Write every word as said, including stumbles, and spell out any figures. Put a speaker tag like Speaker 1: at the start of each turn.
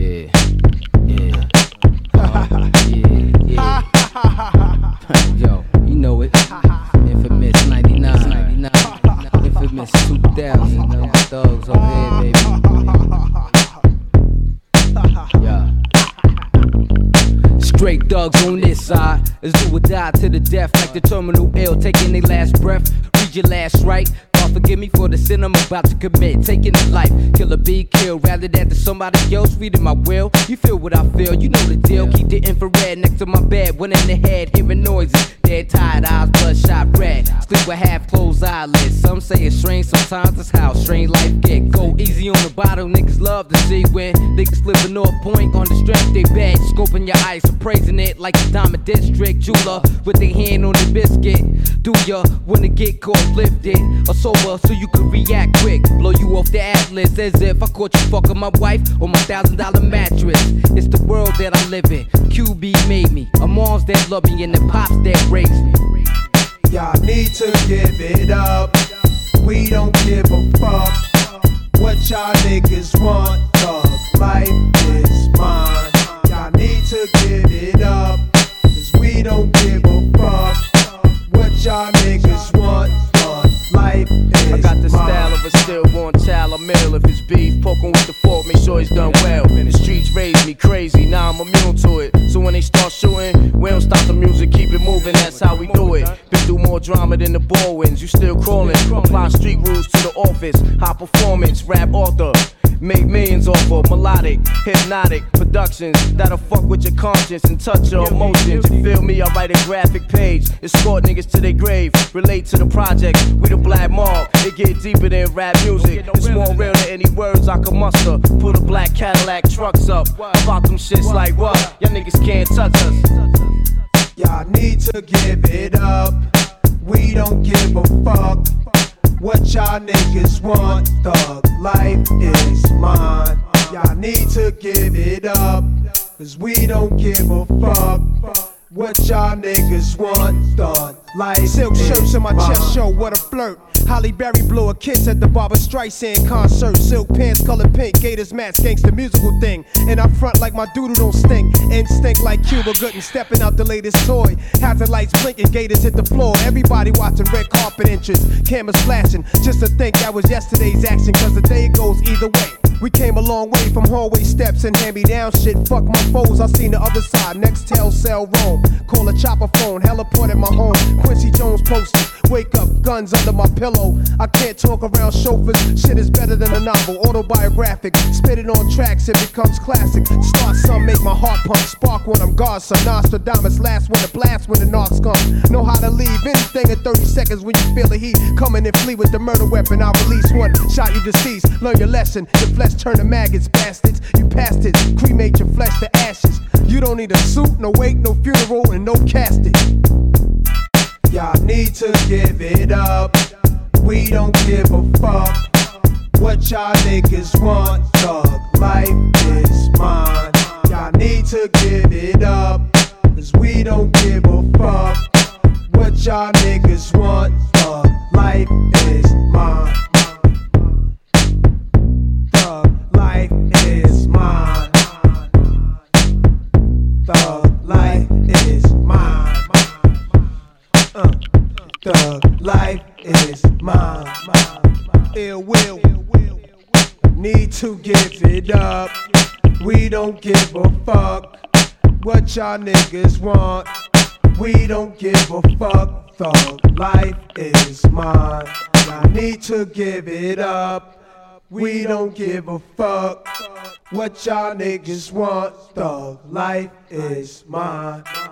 Speaker 1: Yeah, yeah, uh, yeah, yeah. Yo, you know it. Infamous ninety-nine, ninety-nine, infamous two thousand. Them thugs over here, baby. Yeah. Straight thugs on this side. Let's do or die to the death, like the terminal ill, taking their last breath. Read your last right. God forgive me for the sin I'm about to commit. Taking a life, kill or be killed, rather that to somebody else reading my will. You feel what I feel, you know the deal. Keep the infrared next to my bed, one in the head, hearing noises. Dead tired eyes, bloodshot red. Sleep with half closed eyelids. Some say it's strange, sometimes it's how strange life get. Go easy on the bottle, niggas love to see when niggas slipping off point on the strength they bad. Scoping your ice, appraising it like the Diamond District jeweler with their hand on the biscuit. Do ya wanna get caught lifted or sober so you can react quick? Blow you off the atlas as if I caught you fucking my wife on my thousand dollar mattress. It's the world that I live in. Q B made me, a moms that love me and the pops that raised me.
Speaker 2: Y'all need to give it up. We don't give a fuck what y'all niggas want. Thug life is mine. Y'all need to give it up, cause we don't give a fuck what y'all niggas want. Thug life is mine.
Speaker 3: I got the style of a stillborn child, I'm ill. If it's beef, poking with the fork, make sure he's done well. The streets raised me crazy, now I'm immune to it. So when they start shooting, we don't stop the music, keep it moving, that's how we do it. Been through more drama than the ball wins, you still crawling. Apply street rules to the office, high performance, rap author. Make millions off of melodic, hypnotic productions that'll fuck with your conscience and touch your emotions. You feel me? I write a graphic page, escort niggas to their grave. Relate to the project, we the black mob. It get deeper than rap music. It's more real than any words I can muster. Put a black Cadillac trucks up, about them shits like what? Y'all niggas can't touch us.
Speaker 2: Y'all need to give it up. We don't give a fuck what y'all niggas want. Thug life is mine. Y'all need to give it up, cause we don't give a fuck what y'all niggas want. Thug life
Speaker 4: Silk
Speaker 2: is
Speaker 4: shirts in my
Speaker 2: mine.
Speaker 4: chest show, what a flirt. Holly Berry blew a kiss at the Barbra Streisand concert. Silk pants, colored pink, Gators match, gangsta musical thing. And I front like my doodle don't stink. Instinct like Cuba Gooding, stepping out the latest toy. Hazard lights blinking, Gators hit the floor. Everybody watching red carpet entrance, cameras flashing. Just to think that was yesterday's action, cause the day goes either way. We came a long way from hallway steps and hand-me-down shit. Fuck my foes, I seen the other side. Next tell, sell, roam. Call a chopper phone, heliport at my home. Quincy Jones posters, wake up, guns under my pillow. I can't talk around chauffeurs, shit is better than a novel. Autobiographic, spit it on tracks, it becomes classic. Start some, make my heart pump. Spark when I'm gone, some Nostradamus. Last one to blast when the knocks come. Know how to leave anything in thirty seconds when you feel the heat. Coming and flee with the murder weapon, I'll release one. Shot you deceased, learn your lesson. Your flesh turn to maggots, bastards. You passed it, cremate your flesh to ashes. You don't need a suit, no wake, no funeral, and no casket.
Speaker 2: Y'all need to give it up. We don't give a fuck what y'all niggas want. Thug life is mine. Y'all need to give it up, cause we don't give a fuck what y'all niggas want. Thug life is mine. Thug life is mine. Thug life is mine. Uh, thug life is mine.
Speaker 4: Ill will.
Speaker 2: Need to give it up. We don't give a fuck what y'all niggas want. We don't give a fuck. Thug life is mine. Y'all need to give it up. We don't give a fuck what y'all niggas want. Thug life is mine.